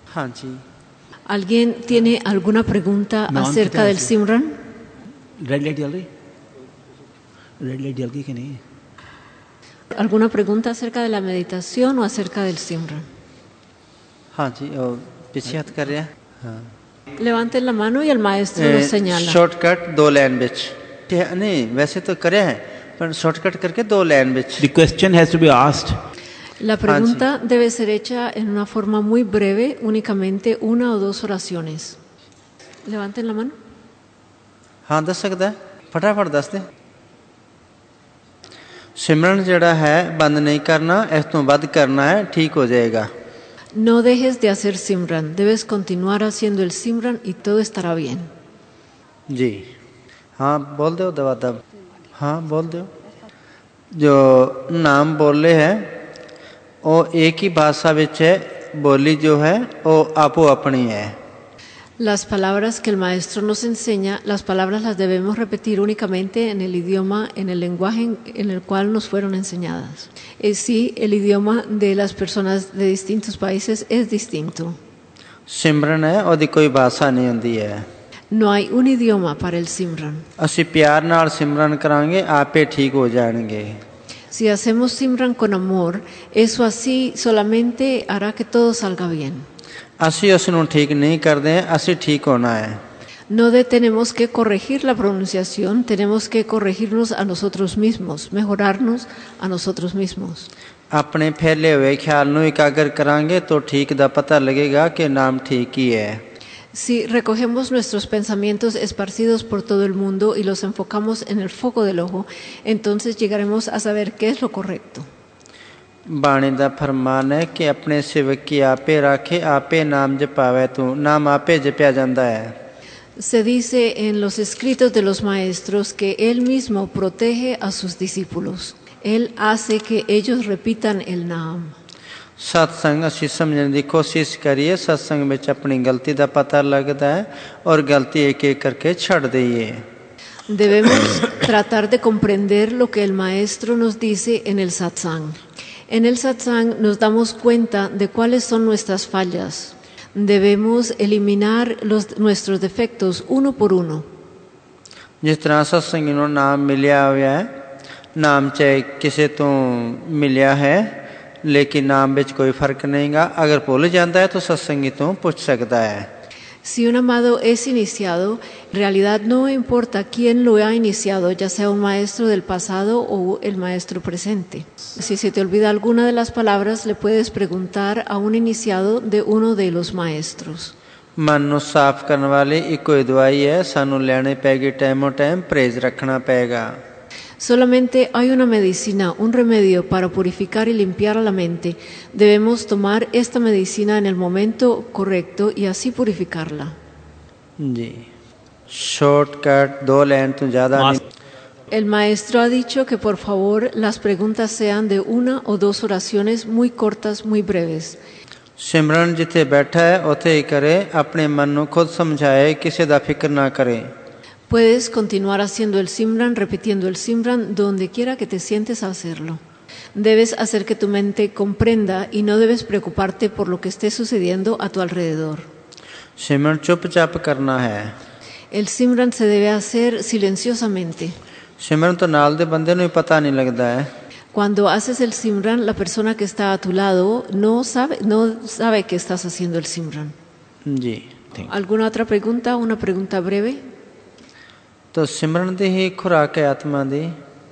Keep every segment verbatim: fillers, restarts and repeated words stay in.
हाँ जी. ¿Alguien tiene alguna pregunta acerca del Simran? Red light जल रही? Red light जल गई कि नहीं? ¿Alguna pregunta acerca de la meditación o acerca del Simran? हाँ जी, और पीछे हाथ कर रहे हैं. हाँ. Levanten la mano y el maestro nos señala. Shortcut दो लाइन बिच. नहीं, वैसे तो करे हैं, पर शॉर्टकट करके दो लाइन बिच. The question has to be asked. La pregunta debe ser hecha en una forma muy breve, únicamente una o dos oraciones. Levanten la mano. हाँ दस सकता है, फटाफट दस दे. सिमरन जड़ा है बंद नहीं करना, इस तो बंद करना है, ठीक हो जाएगा. No dejes de hacer Simran, debes continuar haciendo el Simran y todo estará bien. जी हाँ बोल दो दवा दब. हाँ बोल दो. जो नाम बोले हैं वो एक ही भाषा विच है, बोली जो है वो आपो अपनी है. Las palabras que el maestro nos enseña, las palabras las debemos repetir únicamente en el idioma, en el lenguaje en, en el cual nos fueron enseñadas. Es sí, el idioma de las personas de distintos países es distinto. सिमरन है ओदी कोई भाषा नहीं होती है. No hay un idioma para el Simran. ਅਸੀਂ प्यार नाल सिमरन करांगे आपे ठीक हो जाएंगे. Si hacemos Simran con amor, eso así solamente hará que todo salga bien. ਅਸੀਂ ਉਸ ਨੂੰ ਠੀਕ ਨਹੀਂ ਕਰਦੇ, ਅਸੀਂ ਠੀਕ ਹੋਣਾ ਹੈ. No de, tenemos que corregir la pronunciación, tenemos que corregirnos a nosotros mismos, mejorarnos a nosotros mismos. ਆਪਣੇ ਫੈਲੇ ਹੋਏ ਖਿਆਲ ਨੂੰ ਇਕਾਗਰ ਕਰਾਂਗੇ ਤਾਂ ਠੀਕ ਦਾ ਪਤਾ ਲੱਗੇਗਾ ਕਿ ਨਾਮ ਠੀਕ ਹੀ ਹੈ. Si recogemos nuestros pensamientos esparcidos por todo el mundo y los enfocamos en el foco del ojo, entonces llegaremos a saber qué es lo correcto. बाणी दा फरमान है कि अपने सेवक की आपे राखे, आपे नाम जपावे तू. नाम आपे जपया जाता है. Se dice en los escritos de los maestros que Él mismo protege a sus discípulos. Él hace que ellos repitan el Naam. सत्संग असी समझने की कोशिश करिए. सत्संग में अपनी गलती का पता लगता है और गलती एक एक करके छड़ दइए. Debemos tratar de comprender lo que el maestro nos dice en el satsang. En el satsang nos damos cuenta de cuáles son nuestras fallas. Debemos eliminar los, nuestros defectos uno por uno. जिस तरह सत्संग ਨੂੰ नाम मिलिया हुआ है, नाम चाहे किसी तो मिलिया है लेकिन नाम ਵਿੱਚ कोई फर्क नहींगा. अगर भूल जाता है तो सत्संगी तो पूछ सकता है. Si un amado es iniciado, en realidad no importa quién lo ha iniciado, ya sea un maestro del pasado o el maestro presente. Si se te olvida alguna de las palabras, le puedes preguntar a un iniciado de uno de los maestros. मन ਨੂੰ ਸਾਫ਼ ਕਰਨ ਵਾਲੀ ਇੱਕੋ ਹੀ ਦਵਾਈ ਹੈ. ਸਾਨੂੰ ਲੈਣੇ ਪੈਗੀ ਟਾਈਮੋ ਟਾਈਮ, ਪਰਹੇਜ਼ ਰੱਖਣਾ ਪਏਗਾ. Solamente hay una medicina, un remedio para purificar y limpiar a la mente. Debemos tomar esta medicina en el momento correcto y así purificarla. जी शॉर्टकट दो लाइन तो ज़्यादा नहीं. El maestro ha dicho que por favor las preguntas sean de una o dos oraciones muy cortas, muy breves. सिमरन जिथे बैठा है उथे ही करे. अपने मन ਨੂੰ खुद समझाए, किसी ਦਾ ਫਿਕਰ ना करे. Puedes continuar haciendo el Simran, repitiendo el Simran, donde quiera que te sientes a hacerlo. Debes hacer que tu mente comprenda y no debes preocuparte por lo que esté sucediendo a tu alrededor. सिमरन चुपचाप करना है. El Simran se debe hacer silenciosamente. सिमरन तो नाल दे बंदे ਨੂੰ ਹੀ पता नहीं लगता है. Cuando haces el Simran, la persona que está a tu lado no sabe, no sabe que estás haciendo el Simran. Ji. ¿Alguna otra pregunta? Una pregunta breve. तो सिमरन दी ही खुराक है आत्मा दी.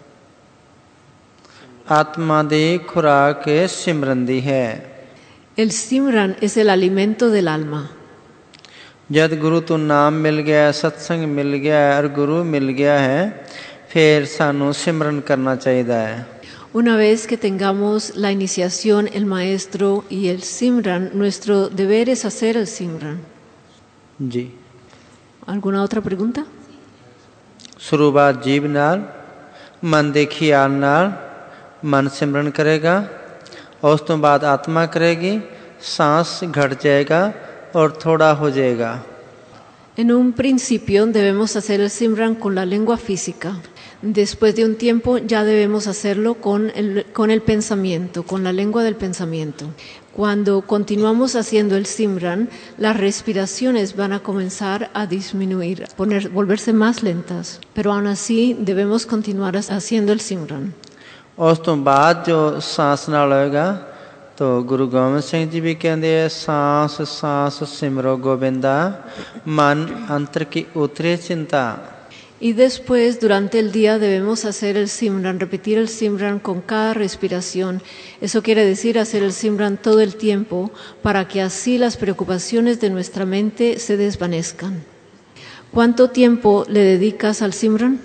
आत्मा दी खुराक सिमरन दी है. El Simran es el alimento del alma. जब गुरु तो नाम मिल गया, सत्संग मिल गया और गुरु मिल गया है, फिर सानू सिमरन करना चाहिए है. Una vez que tengamos la iniciación, el maestro y el Simran, nuestro deber es hacer el Simran. जी. ¿Alguna otra pregunta? शुरुआत जीव नाल, मन दे ख्याल नाल मन सिमरन करेगा. उस तो बाद आत्मा करेगी. सांस घट जाएगा और थोड़ा हो जाएगा. En un principio debemos hacer el Simran con la lengua física. Después de un tiempo ya debemos hacerlo con el, con el pensamiento, con la lengua del pensamiento. Cuando continuamos haciendo el Simran, las respiraciones van a comenzar a disminuir, poner, volverse más lentas, pero aún así debemos continuar haciendo el Simran. ਉਸ ਤੋਂ ਬਾਅਦ ਜੋ ਸਾਂਸ ਨਾਲ ਹੋਏਗਾ तो गुरु गोबिंद सिंह जी भी कहते हैं सांस सांस सिमरो गोविंदा मन अंतर की उतरे चिंता. Y después, durante el día, debemos hacer el Simran, repetir el Simran con cada respiración. Eso quiere decir hacer el Simran todo el tiempo, para que así las preocupaciones de nuestra mente se desvanezcan. ¿Cuánto tiempo le dedicas al Simran?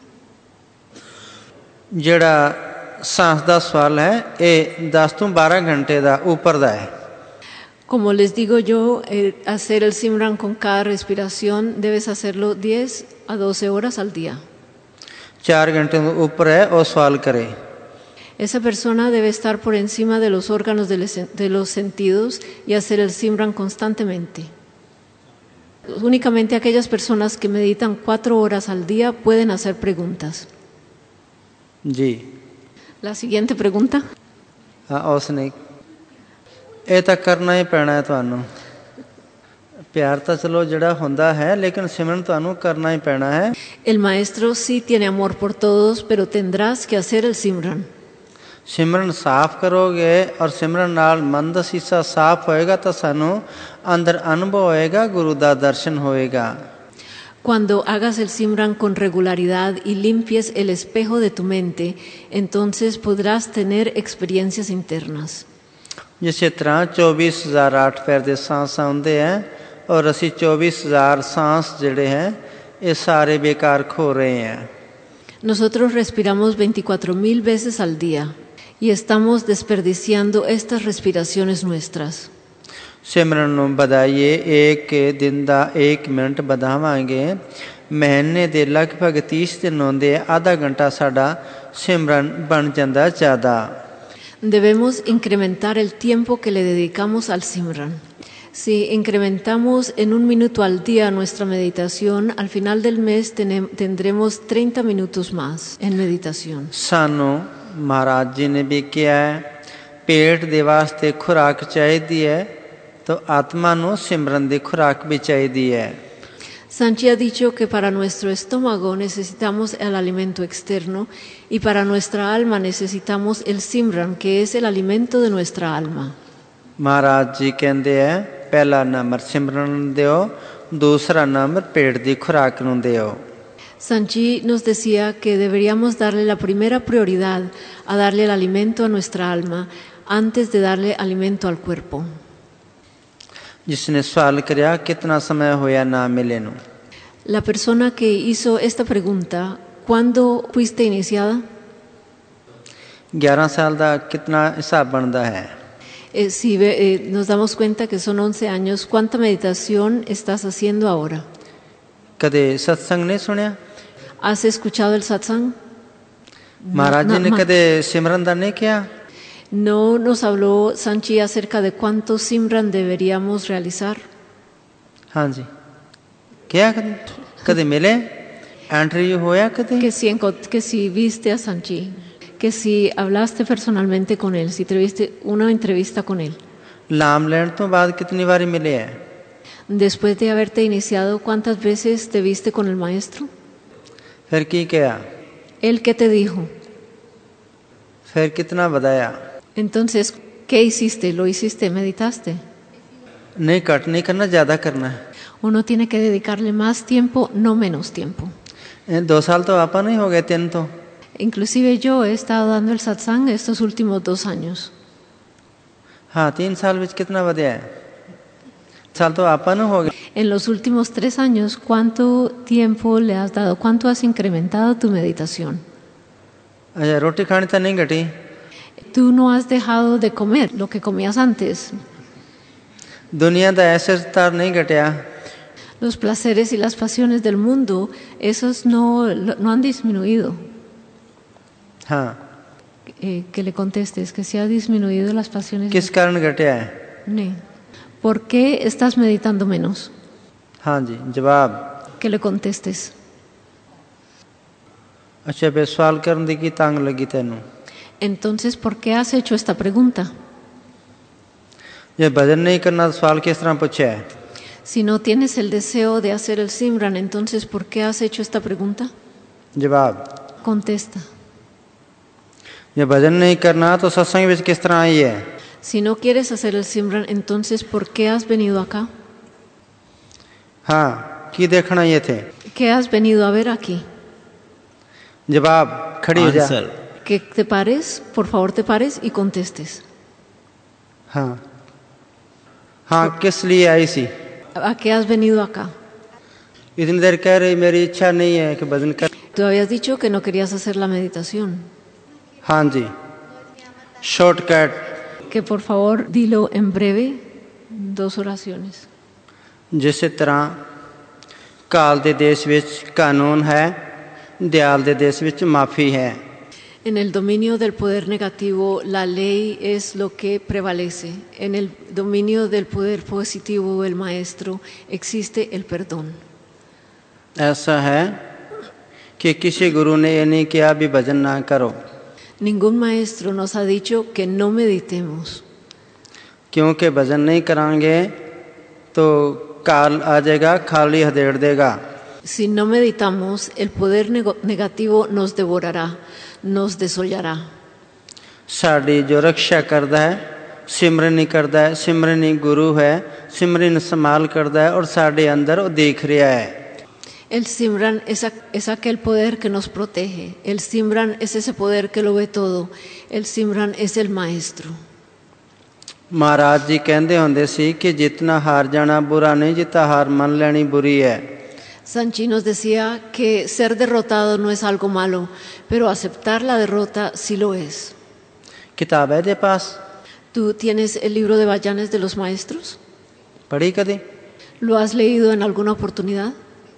ਜਿਹੜਾ सांस ਦਾ ਸਵਾਲ ਹੈ ਇਹ दस ਤੋਂ बारह घंटे ਦਾ ਉੱਪਰ ਦਾ ਹੈ. Como les digo yo, eh, hacer el Simran con cada respiración debes hacerlo diez a doce horas al día. चार घंटे ਤੋਂ ਉੱਪਰ ਹੈ ਉਹ ਸਵਾਲ ਕਰੇ. Esa persona debe estar por encima de los órganos de les- de los sentidos y hacer el Simran constantemente. Únicamente aquellas personas que meditan cuatro horas al día pueden hacer preguntas. जी La siguiente pregunta. ਹਾਂ ਉਸਨੇ ਇਹ ਤਾਂ ਕਰਨਾ ਹੀ ਪੈਣਾ ਹੈ ਤੁਹਾਨੂੰ. ਪਿਆਰ ਤਾਂ ਚਲੋ ਜਿਹੜਾ ਹੁੰਦਾ ਹੈ ਲੇਕਿਨ ਸਿਮਰਨ ਤੁਹਾਨੂੰ ਕਰਨਾ ਹੀ ਪੈਣਾ ਹੈ. El maestro sí tiene amor por todos, pero tendrás que hacer el Simran. ਸਿਮਰਨ ਸਾਫ਼ ਕਰੋਗੇ ਔਰ ਸਿਮਰਨ ਨਾਲ ਮਨ ਦਾ ਸੀਸਾ ਸਾਫ਼ ਹੋਏਗਾ ਤਾਂ ਸਾਨੂੰ ਅੰਦਰ ਅਨੁਭਵ ਹੋਏਗਾ ਗੁਰੂ ਦਾ ਦਰਸ਼ਨ ਹੋਏਗਾ. Cuando hagas el Simran con regularidad y limpies el espejo de tu mente, entonces podrás tener experiencias internas. ਜਿਸੇ ਤਰ੍ਹਾਂ ਚੌਬੀ ਹਜ਼ਾਰ ਅੱਠ ਪੈਰ ਦੇ ਸਾਂਸ ਆਉਂਦੇ ਹੈ ਔਰ ਅਸੀਂ ਚੌਬੀ ਹਜ਼ਾਰ ਸਾਂਸ ਜਿਹੜੇ ਹੈ ਇਹ ਸਾਰੇ ਬੇਕਾਰ ਖੋ ਰਹੇ ਹੈ. Nosotros respiramos veinticuatro mil veces al día y estamos desperdiciando estas respiraciones nuestras. ਸਿਮਰਨ ਨੂੰ ਵਧਾਈਏ. ਇੱਕ ਦਿਨ ਦਾ ਇੱਕ ਮਿੰਟ ਵਧਾਵਾਂਗੇ. ਮਹੀਨੇ ਦੇ ਲਗਭਗ तीस ਦਿਨ ਹੁੰਦੇ ਆਧਾ ਘੰਟਾ ਸਾਡਾ ਸਿਮਰਨ ਬਣ ਜਾਂਦਾ ਜ਼ਿਆਦਾ. Debemos incrementar el tiempo que le dedicamos al Simran. Si incrementamos en un minuto al día nuestra meditación, al final del mes tenem- tendremos treinta minutos más en meditación. ਸਾਨੂੰ ਮਹਾਰਾਜ ਜੀ ਨੇ ਵੀ ਕਿਹਾ ਹੈ ਪੇਟ ਦੇ ਵਾਸਤੇ ਖੁਰਾਕ ਚਾਹੀਦੀ ਹੈ ਤਾਂ ਆਤਮਾ ਨੂੰ ਸਿਮਰਨ ਦੀ ਖੁਰਾਕ ਵੀ ਚਾਹੀਦੀ ਹੈ. Sanchi ha dicho que para nuestro estómago necesitamos el alimento externo y para nuestra alma necesitamos el Simran, que es el alimento de nuestra alma. Maharaj ਜੀ ਕਹਿੰਦੇ ਹੈ ਪਹਿਲਾ ਨੰਬਰ ਸਿਮਰਨ ਨੂੰ ਦਿਓ, ਦੂਸਰਾ ਨੰਬਰ ਪੇਟ ਦੀ ਖੁਰਾਕ ਨੂੰ ਦਿਓ. Sanchi nos decía que deberíamos darle la primera prioridad a darle el alimento a nuestra alma antes de darle alimento al cuerpo. ਜਿਸਨੇ ਸਵਾਲ ਕਰਿਆ ਕਿਤਨਾ ਸਮਾਂ ਹੋਇਆ ਨਾ ਮਿਲੇ ਨੂੰ. La persona que hizo esta pregunta, ¿cuándo fuiste iniciada? ਗਿਆਰਾਂ ਸਾਲ ਦਾ ਕਿਤਨਾ ਹਿਸਾਬ ਬਣਦਾ ਹੈ. Eh, si ve- eh, nos damos cuenta que son once años, ¿cuánta meditación estás haciendo ahora? ਕਦੇ ਸਤਸੰਗ ਨਹੀਂ ਸੁਣਿਆ? ¿Has escuchado el satsang? Maharaj ji No, ਨੇ ma- ਕਦੇ ਸਿਮਰਨ ਦਾ ਨਹੀਂ ਕਿਹਾ? No nos habló Sanchi acerca de cuánto Simran deberíamos realizar. ਹਾਂਜੀ ਕਿਹਾ ਕਦੇ? ਕਦੇ ਮਿਲੇ? ਇੰਟਰਵਿਊ ਹੋਇਆ ਕਦੇ? Que si, enco- que si viste a Sanchi, que si hablaste personalmente con él, si tuviste una entrevista con él. ਨਾਮ ਲੈਣ ਤੋਂ ਬਾਅਦ ਕਿਤਨੀ ਵਾਰੀ ਮਿਲੇ ਹੈ? Después de haberte iniciado, ¿cuántas veces te viste con el maestro? ਫਿਰ ਕੀ ਕਿਹਾ? ¿Él qué te dijo? ਫਿਰ ਕਿਤਨਾ ਵਧਾਇਆ? Entonces, ¿qué hiciste? ¿Lo hiciste? ¿Meditaste? ਨਹੀਂ ਘੱਟ ਨਹੀਂ ਕਰਨਾ, ਜ਼ਿਆਦਾ ਕਰਨਾ ਹੈ. Uno tiene que dedicarle más tiempo, no menos tiempo. ਇਹ ਦੋ ਸਾਲ ਤੋਂ ਆਪਾਂ ਨਹੀਂ ਹੋ ਗਏ, ਤਿੰਨ ਤੋਂ. Inclusive yo he estado dando el satsang estos últimos dos años. ਹਾਂ तीन ਸਾਲ ਵਿੱਚ ਕਿਤਨਾ ਵਧਿਆ ਹੈ? ਸਾਲ ਤੋਂ ਆਪਾਂ ਨੂੰ ਹੋ ਗਏ. En los últimos tres años, ¿cuánto tiempo le has dado? ¿Cuánto has incrementado tu meditación? ਅੱਛਾ ਰੋਟੀ ਖਾਣੀ ਤਾਂ ਨਹੀਂ ਘਟੀ? Tú no has dejado de comer lo que comías antes. ਦੁਨੀਆ ਦਾ ਐਸਾ ਸਤਾਰ ਨਹੀਂ ਘਟਿਆ? Los placeres y las pasiones del mundo, esos no, no han disminuido. ਹਾਂ Eh, que le contestes que si ha disminuido las pasiones. ਕਿਸ ਕਾਰਨ ਘਟਿਆ ਹੈ? No. ¿Por qué estás meditando menos? ਹਾਂਜੀ ਜਵਾਬ. Que le contestes. ਅੱਛਾ ਫਿਰ ਸਵਾਲ ਕਰਨ ਦੀ ਕੀ ਤੰਗ ਲੱਗੀ ਤੈਨੂੰ? Entonces, ¿por qué has hecho esta pregunta? ये भजन नहीं करना तो सवाल किस तरह पूछा है? Si no tienes el deseo de hacer el Simran, entonces ¿por qué has hecho esta pregunta? जवाब, Contesta. ये भजन नहीं करना तो सत्संग विच किस तरह आई है? Si no quieres hacer el Simran, entonces ¿por qué has venido acá? हाँ, की देखना ये थे? ¿Qué has venido a ver aquí? जवाब, खड़ी हो जा। Answer. Que te pares, por favor te pares y contestes. हाँ हाँ, किस लिए आई सी? ¿A qué has venido acá? इतनी देर कह रही मेरी इच्छा नहीं है कि भजन कर। Tú habías dicho que no querías hacer la meditación. हाँ जी, shortcut, Que por favor dilo en breve, dos oraciones. जिस तरह काल दे देश विच कानून है, दयाल दे देश विच माफ़ी है। En el dominio del poder negativo, la ley es lo que prevalece. En el dominio del poder positivo, el maestro, existe el perdón. ऐसा है कि किसी गुरु ने ये नहीं किया भी भजन ना करो, Ningún maestro nos ha dicho que no meditemos, क्योंकि भजन नहीं करांगे तो काल आ जाएगा, खाली हदेड़ देगा। si no meditamos, el poder nego- negativo nos devorará, nos desollará. Sari जो रक्षा करता है सिमरनी करता है, सिमरनी गुरु है, सिमरन संभाल करता है और साढ़े अंदर वो देख रहा है। El Simran es, a- es aquel poder que nos protege. El Simran es ese poder que lo ve todo. El Simran es el maestro. महाराज जी कहते होंगे सी कि जितना हार जाना बुरा नहीं, जितना हार मान लेनी बुरी है। Sanchi nos decía que ser derrotado no es algo malo, pero aceptar la derrota sí lo es. किताब है तेरे पास? ¿Tú tienes el libro de Vayanes de los maestros? पढ़ी कदी? ¿Lo has leído en alguna oportunidad?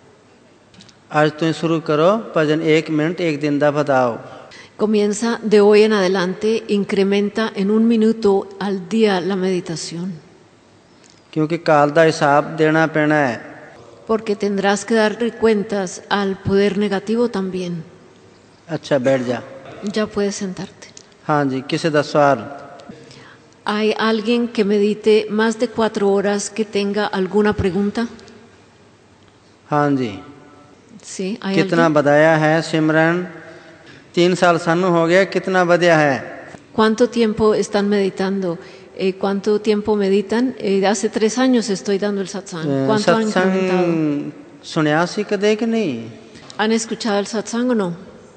आज तुम शुरू करो भजन, एक मिनट एक दिन दा बताओ। Comienza de hoy en adelante, incrementa en un minuto al día la meditación, क्योंकि काल दा हिसाब देना पैना है। porque tendrás que darle cuentas al poder negativo también. अच्छा बैठ जा। Ya puedes sentarte. हाँ जी, किसी दा सवाल? ¿Hay alguien que medite más de cuatro horas que tenga alguna pregunta? हाँ जी। Sí, ¿hay कितना alguien? बताया है सिमरन? तीन साल सानू हो गया, कितना बढ़िया है? ¿Cuánto tiempo están meditando? Eh, ¿Cuánto tiempo meditan? Eh, hace tres años estoy dando el satsang. ¿Cuánto han incrementado? सत्संग सुनया सी कदे कि नहीं? ¿Han escuchado el satsang o no?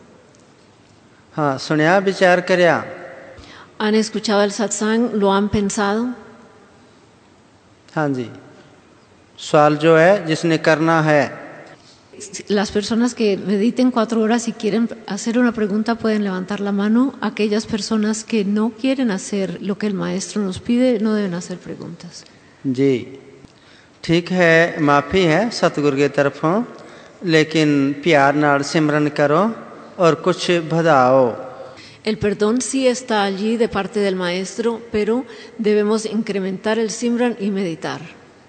हाँ सुनया, विचार करया? ¿Han escuchado el satsang? ¿Lo han pensado? हाँ जी। सवाल जो है जिसने करना है, Las personas que mediten cuatro horas y quieren hacer una pregunta pueden levantar la mano. Aquellas personas que no quieren hacer lo que el maestro nos pide no deben hacer preguntas. जी ठीक है, माफ़ी है सतगुरु की तरफों, लेकिन प्यार नाल सिमरन करो और कुछ बढ़ाओ। El perdón sí está allí de parte del maestro, pero debemos incrementar el Simran y meditar.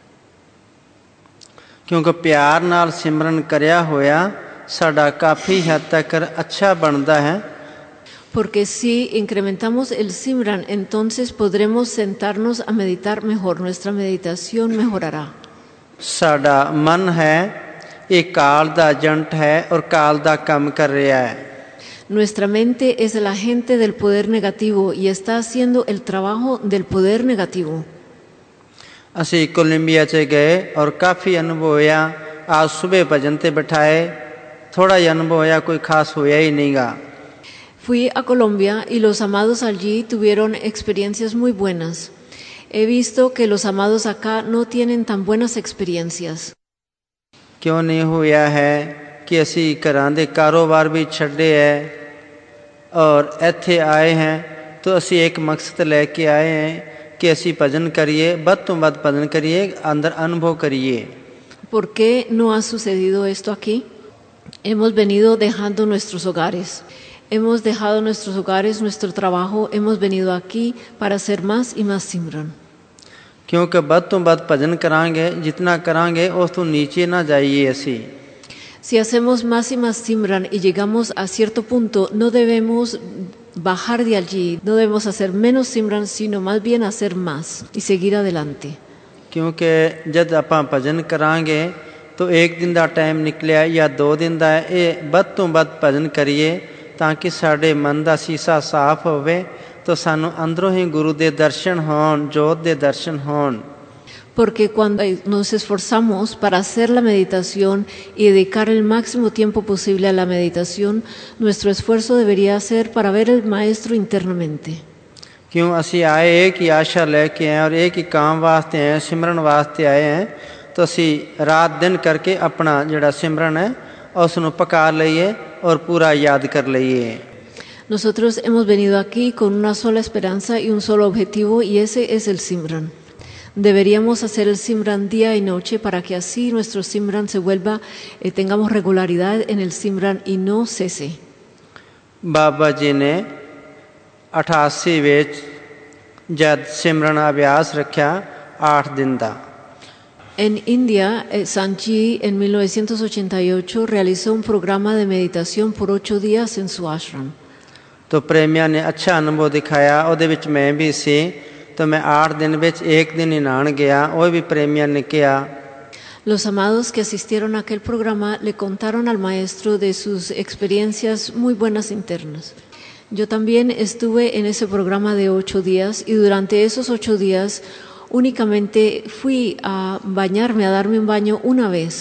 क्योंकि प्यार नाल सिमरन करया होया साडा काफ़ी हद तक अच्छा बनता है। Porque si incrementamos el Simran, entonces podremos sentarnos a meditar mejor. Nuestra meditación mejorará. साडा मन है ये काल दा एजेंट है और काल दा काम कर रहा है। Nuestra mente es el agente del poder negativo y está haciendo el trabajo del poder negativo. असी कोलंबिया च गए और काफ़ी अनुभव होया। आज सुबह भजन ते बिठाए, थोड़ा ही अनुभव होया, कोई खास होया ही नहींगा। Fui a Colombia y los amados allí tuvieron experiencias muy buenas. He visto que los amados acá no tienen tan buenas experiencias. क्यों नहीं होया है कि असी घरां दे कारोबार भी छड्डे है और इत्थे आए हैं तो असी एक मकसद लेके आए हैं कि असी भजन करिए, बद तो बद भजन करिए, अंदर अनुभव करिए। ¿Por qué no ha sucedido esto aquí? Hemos venido dejando nuestros hogares. Hemos dejado nuestros hogares, nuestro trabajo. Hemos venido aquí para hacer más y más Simran. क्योंकि बद तो बद भजन करांगे, जितना करांगे उस तो नीचे ना जाइए असी। Si hacemos más y más Simran y llegamos a cierto punto, no debemos bajar de allí. No debemos hacer menos Simran, sino más bien hacer más y seguir adelante. क्योंकि जब ਆਪਾਂ ਭਜਨ ਕਰਾਂਗੇ तो एक दिन ਦਾ ਟਾਈਮ ਨਿਕਲਿਆ ਜਾਂ ਦੋ ਦਿਨ ਦਾ ਇਹ ਵੱਧ ਤੋਂ ਵੱਧ ਭਜਨ ਕਰੀਏ ਤਾਂ ਕਿ ਸਾਡੇ ਮਨ ਦਾ ਸੀਸਾ ਸਾਫ਼ ਹੋਵੇ तो ਸਾਨੂੰ ਅੰਦਰੋਂ ਹੀ ਗੁਰੂ ਦੇ ਦਰਸ਼ਨ ਹੋਣ ਜੋਤ ਦੇ ਦਰਸ਼ਨ ਹੋਣ Porque cuando nos esforzamos para hacer la meditación y dedicar el máximo tiempo posible a la meditación, nuestro esfuerzo debería ser para ver al Maestro internamente. क्यों असी आए एक ही आशा लेके आए और एक ही काम वास्ते आए सिमरन वास्ते आए हैं तो असी रात दिन करके अपना जिहड़ा सिमरन है उसनूं पका लईए और पूरा याद कर लईए. Nosotros hemos venido aquí con una sola esperanza y un solo objetivo, y ese es el Simran. Deberíamos hacer el Simran día y noche para que así nuestro Simran se vuelva, eh, tengamos regularidad en el Simran y no cese. बाबा जी ने अठासी विच जद सिमरन अभ्यास रखा आठ दिन दा. En India, eh, Sanchi en mil novecientos ochenta y ocho realizó un programa de meditación por ocho días en su ashram. तो प्रेमिया ने अच्छा अनुभव दिखाया ਉਹਦੇ ਵਿੱਚ मैं भी सी तो मैं आठ दिन ਵਿੱਚ एक दिन ही नहान गया ਉਹ भी प्रेमिया ने किया. Los amados que asistieron a aquel programa le contaron al maestro de sus experiencias muy buenas internas. Yo también estuve en ese programa de ocho días y durante esos ocho días únicamente fui a bañarme, a darme un baño una vez.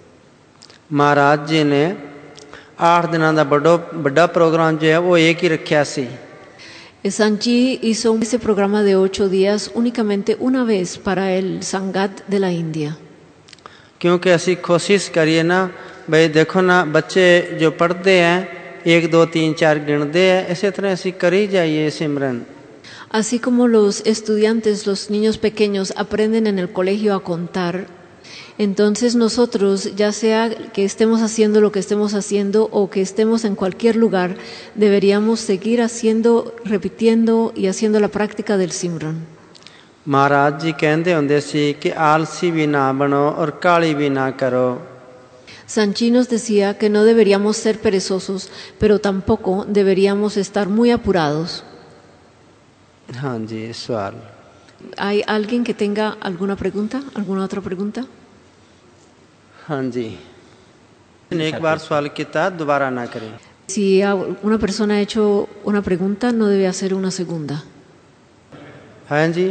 महाराज जी ने आठ दिनों का बड़ा बड़ा प्रोग्राम जो है वो एक ही रखा सी. Sanchi hizo ese programa de ocho días únicamente una vez para el Sangat de la India. क्योंकि असी कोशिश करिए ना भाई देखो ना बच्चे जो पढ़ते हैं एक दो तीन चार गिनते हैं इसी तरह असी करी जाइए सिमरन. Así como los estudiantes, los niños pequeños aprenden en el colegio a contar, entonces nosotros, ya sea que estemos haciendo lo que estemos haciendo o que estemos en cualquier lugar, deberíamos seguir haciendo, repitiendo y haciendo la práctica del Simran. महाराज जी कहते होंदे सी कि आलसी भी ना बनो और काली भी ना करो. Sanchi nos decía que no deberíamos ser perezosos, pero tampoco deberíamos estar muy apurados. हाँ जी सवाल. ¿Hay alguien que tenga alguna pregunta? ¿Alguna otra pregunta? हाँ जी एक बार सवाल किया दोबारा ना करें. Si una persona ha hecho una pregunta, no debe hacer una segunda. हाँ जी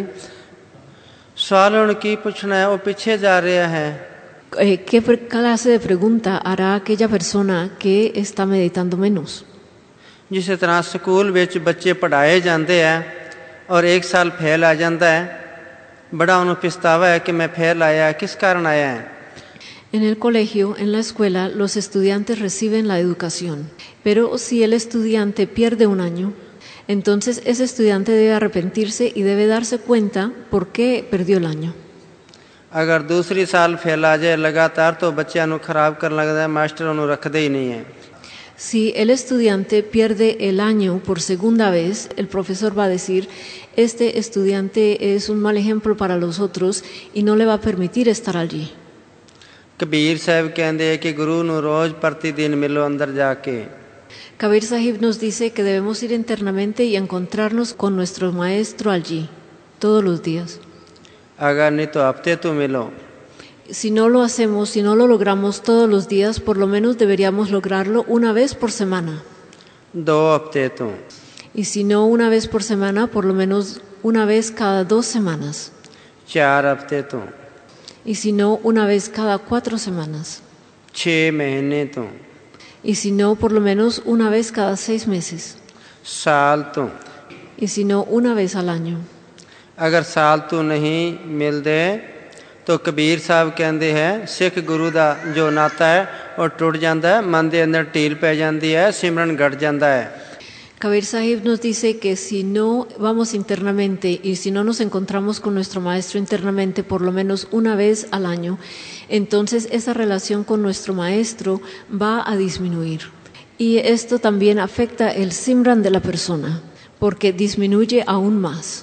सवाल हुण की पूछना है वो पीछे जा रहा है. Eh, ¿Qué clase de pregunta hará aquella persona que está meditando menos? जिस तरह स्कूल विच बच्चे पढ़ाए जाते हैं और एक साल फेल आ जाता है बड़ा उन्हें पछतावा है कि मैं फेल आया किस कारण आया है. En el colegio, en la escuela, los estudiantes reciben la educación, pero si el estudiante pierde un año, entonces ese estudiante debe arrepentirse y debe darse cuenta por qué perdió el año. अगर दूसरी साल फेल आ जाए लगातार तो बच्चों को खराब करने लगता है मास्टर उन्हें रखते ही नहीं है. Si el estudiante pierde el año por segunda vez, el profesor va a decir, este estudiante es un mal ejemplo para los otros y no le va a permitir estar allí. Kabir साहब कहते हैं कि गुरु ਨੂੰ रोज प्रतिदिन मिलो अंदर जाके. Kabir Sahib nos dice que debemos ir internamente y encontrarnos con nuestro maestro allí, todos los días. अगर नहीं तो हफ्ते तो मिलो. Si no lo hacemos, si no lo logramos todos los días, por lo menos deberíamos lograrlo una vez por semana. दो हफ्ते तो. Y si no una vez por semana, por lo menos una vez cada dos semanas. चार हफ्ते तो. Y si no una vez cada cuatro semanas. छः महीने तो. Y si no, por lo menos una vez cada seis meses. साल तो. Y si no, una vez al año. अगर साल तो नहीं मिलते तो कबीर साहब कहते हैं सिख गुरु का जो नाता है वो टूट जाता है मन के अंदर ढील पै जाती है सिमरन घट जाता है. Kabir Sahib nos dice que si no vamos internamente y si no nos encontramos con nuestro maestro internamente por lo menos una vez al año, entonces esa relación con nuestro maestro va a disminuir. Y esto también afecta el Simran de la persona, porque disminuye aún más.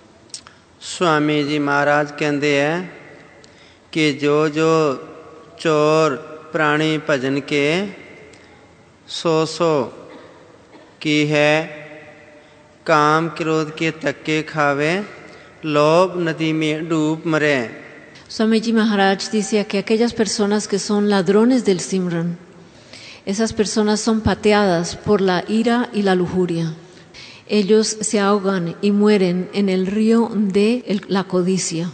Swami जी महाराज कहते हैं कि जो जो चोर प्राणी भजन के सौ सौ की है काम क्रोध के तक्के खावे लोभ नदी में डूब मरे। Swamiji Maharaj dice que aquellas personas que son ladrones del Simran, esas personas son pateadas por la ira y la lujuria. Ellos se ahogan y mueren en el río de el, la codicia.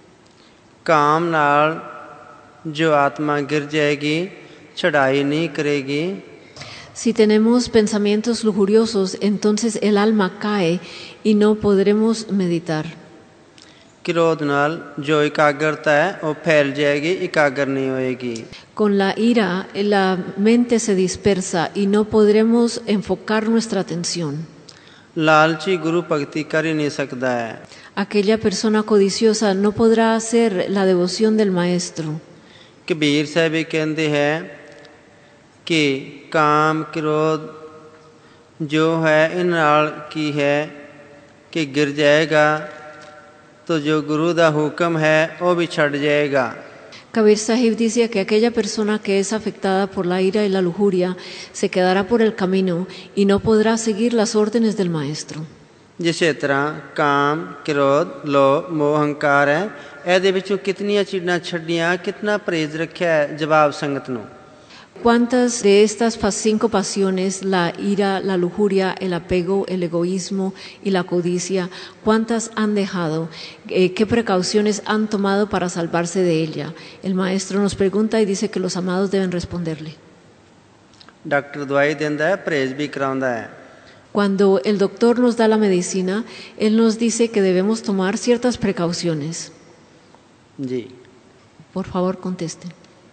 काम नाल जो आत्मा गिर जाएगी चढ़ाई नहीं करेगी। Si tenemos pensamientos lujuriosos, entonces el alma cae y no podremos meditar. क्रोध नाल जो एकाग्रता है वो फैल जाएगी, एकाग्र नहीं होएगी। Con la ira, la mente se dispersa y no podremos enfocar nuestra atención. लालची गुरु भक्ति कर ही नहीं सकता है। Aquella persona codiciosa no podrá hacer la devoción del maestro. Kabir साहब भी कहते हैं कि काम क्रोध जो है इन नाल की है कि गिर जाएगा तो जो गुरु दा हुक्म है वो भी छड़ जाएगा। Kabir Sahib dice que aquella persona que es afectada por la ira y la lujuria se quedará por el camino y no podrá seguir las órdenes del maestro. जिसे तरह काम क्रोध लोभ मोह अहंकार है ਇਹਦੇ ਵਿੱਚੋਂ कितनियां चीज़ां छड्डियां कितना परहेज रखिया है जवाब संगत नूं। ¿Cuántas de estas cinco pasiones, la ira, la lujuria, el apego, el egoísmo y la codicia, cuántas han dejado? Eh, ¿Qué precauciones han tomado para salvarse de ella? El maestro nos pregunta y dice que los amados deben responderle. Doctor दवाई देंदा है परहेज भी कराउंदा है। Cuando el doctor nos da la medicina, él nos dice que debemos tomar ciertas precauciones. जी Por favor, contesten.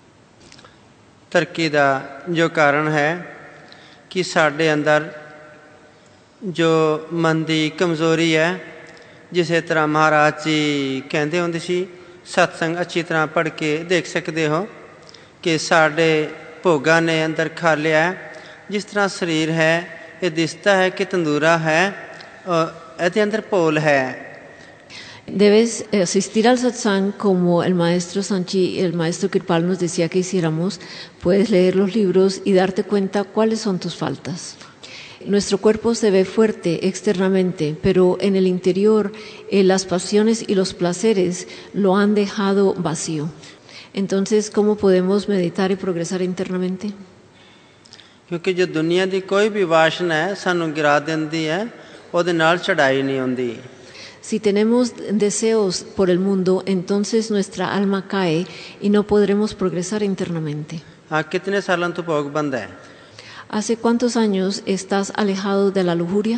तरक्की का जो कारण है कि साढ़े अंदर जो मन की कमज़ोरी है, जिस तरह महाराज जी कहते होंदे सी सत्संग अच्छी तरह पढ़ के देख सकते हो कि साढ़े भोगा ने अंदर खा लिया है। जिस तरह शरीर है ये दिसता है कि तंदूरा है और इसके अंदर पोल है। Debes asistir al satsang como el maestro Sanchi, el maestro Kirpal nos decía que hiciéramos. Puedes leer los libros y darte cuenta cuáles son tus faltas. Nuestro cuerpo se ve fuerte externamente, pero en el interior eh, las pasiones y los placeres lo han dejado vacío. Entonces, ¿cómo podemos meditar y progresar internamente? क्योंकि जो दुनिया की कोई भी वासना है सानू गिरा देंदी है, ओदे नाल चढ़ाई नहीं होंदी। Si tenemos deseos por el mundo, entonces nuestra alma cae y no podremos progresar internamente. हाँ कितने सालों तो भोग बंद है। ¿Hace cuántos años estás alejado de la lujuria?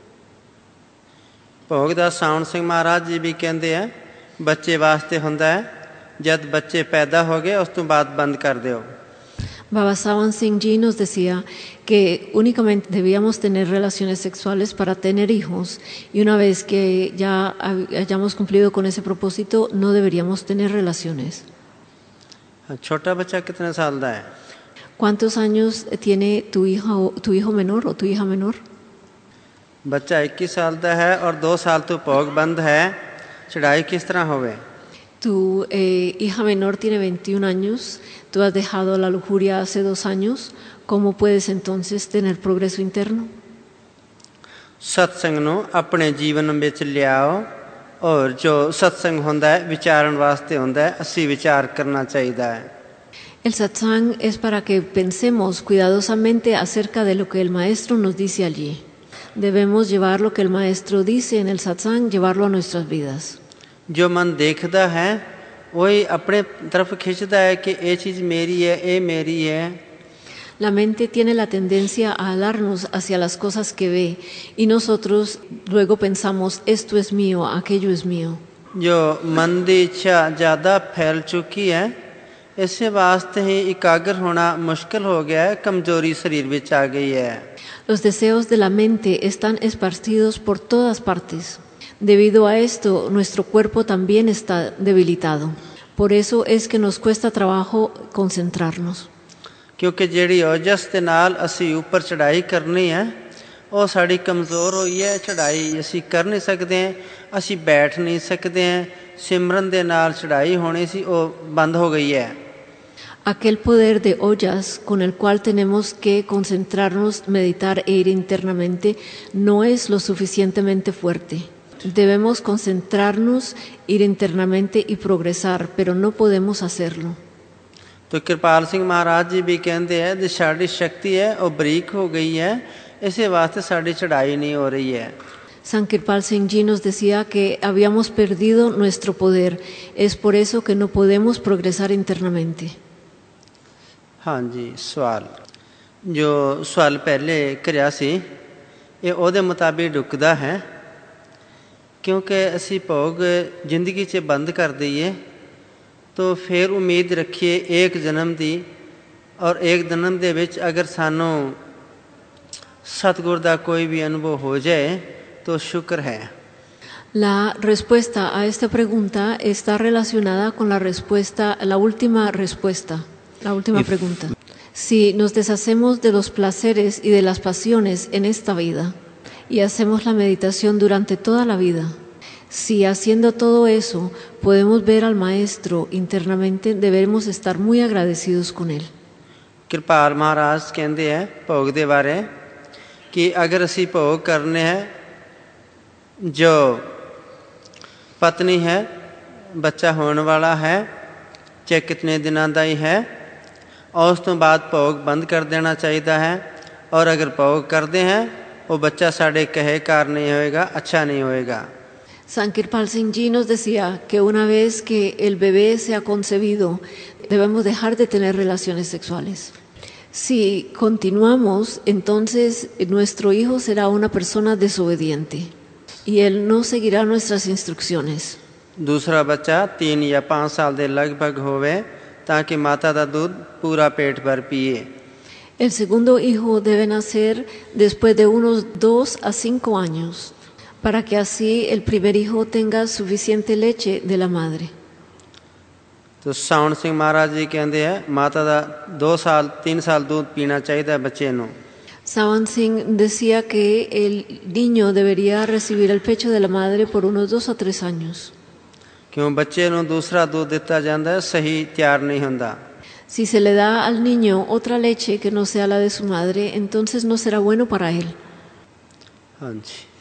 भोगदास सावण सिंह महाराज जी भी कहते हैं बच्चे वास्ते हुंदा है, जब बच्चे पैदा हो गए उस तो बाद बंद कर दियो। Baba Sawan Singh Ji nos decía que únicamente debíamos tener relaciones sexuales para tener hijos y una vez que ya hayamos cumplido con ese propósito no deberíamos tener relaciones. छोटा बच्चा कितने साल दा है? ¿Cuántos años tiene tu hijo, tu hijo menor o tu hija menor? बच्चा इक्कीस साल दा है और दो साल तो भोग बंद है, चढ़ाई किस तरह होवे? Tu eh, hija menor tiene veintiún años, tú has dejado la lujuria hace dos años, ¿cómo puedes entonces tener progreso interno? सत्संग नु अपने जीवन विच लियाओ और जो सत्संग होंदा है विचारण वास्ते होंदा है, असी विचार करना चाहिदा है। El satsang es para que pensemos cuidadosamente acerca de lo que el maestro nos dice allí. Debemos llevar lo que el maestro dice en el satsang, llevarlo a nuestras vidas. जो मन देखता है वही अपने तरफ खींचता है कि ये चीज़ मेरी है, ये मेरी है। La mente tiene la tendencia a alarnos hacia las cosas que ve y nosotros luego pensamos esto es mío, aquello es mío. जो मन की इच्छा ज़्यादा फैल चुकी है, इससे वास्ते ही एकाग्र होना मुश्किल हो गया है, कमजोरी शरीर विच आ गई है। Los deseos de la mente están esparcidos por todas partes. Debido a esto, nuestro cuerpo también está debilitado. Por eso es que nos cuesta trabajo concentrarnos. क्योंकि जेड़ी ओजस के नाल असी ऊपर चढ़ाई करनी है, वो साड़ी कमज़ोर हुई है, चढ़ाई असी कर नहीं सकते हैं, असी बैठ नहीं सकते हैं, सिमरन दे नाल चढ़ाई होनी सी वो बंद हो गई है। Aquel poder de ollas con el cual tenemos que concentrarnos, meditar e ir internamente no es lo suficientemente fuerte. Debemos concentrarnos, ir internamente y progresar, pero no podemos hacerlo. तो कृपाल सिंह महाराज जी भी कहते हैं जो साड़ी शक्ति है वो बरीक हो गई है, इसे वास्ते साड़ी चढ़ाई नहीं हो रही है। Sankirpal Singh Ji nos decía que habíamos perdido nuestro poder, es por eso que no podemos progresar internamente. हाँ जी, सवाल जो सवाल पहले करिया सी ये ਉਹਦੇ ਮੁਤਾबिक ਢੁਕਦਾ ਹੈ क्योंकि ਅਸੀਂ ਭੋਗ ਜ਼ਿੰਦਗੀ 'ਚ ਬੰਦ ਕਰ ਦਈਏ तो फिर उम्मीद रखिए एक जन्म दी और एक जन्म ਦੇ ਵਿੱਚ अगर ਸਾਨੂੰ सतगुर ਦਾ कोई भी अनुभव हो जाए तो शुक्र है। La respuesta a esta pregunta está relacionada con la respuesta, la última respuesta, la última If, pregunta. Si nos deshacemos de los placeres y de las pasiones en esta vida y hacemos la meditación durante toda la vida, si haciendo todo eso podemos ver al Maestro internamente, debemos estar muy agradecidos con él. कृपाल महाराज कहते हैं भोग के बारे कि अगर असी भोग करने हैं जो पत्नी है, बच्चा होने वाला है, चाहे कितने दिनों का ही है, और उस तो बाद भोग बंद कर देना चाहिए है। और अगर भोग करते हैं वो बच्चा साढ़े कहे कार नहीं होएगा, अच्छा नहीं होएगा। Sankirpal Singh Ji nos decía que una vez que el bebé sea concebido, debemos dejar de tener relaciones sexuales. Si continuamos, entonces nuestro hijo será una persona desobediente y él no seguirá nuestras instrucciones. दूसरा बच्चा तीन या पाँच साल के लगभग होवे ताकि माता का दूध पूरा पेट भर पिए। El segundo hijo debe nacer después de unos dos a cinco años, para que así el primer hijo tenga suficiente leche de la madre. तो सावन सिंह महाराज जी कहते हैं माता का दो साल तीन साल दूध पीना चाहिए बच्चे नू। Sawan Singh decía que el niño debería recibir el pecho de la madre por unos dos a tres años. क्यों बच्चे नू दूसरा दूध दिता जाता है सही तैयार नहीं होता। Si se le da al niño otra leche que no sea la de su madre, entonces no será bueno para él. हाँ जी।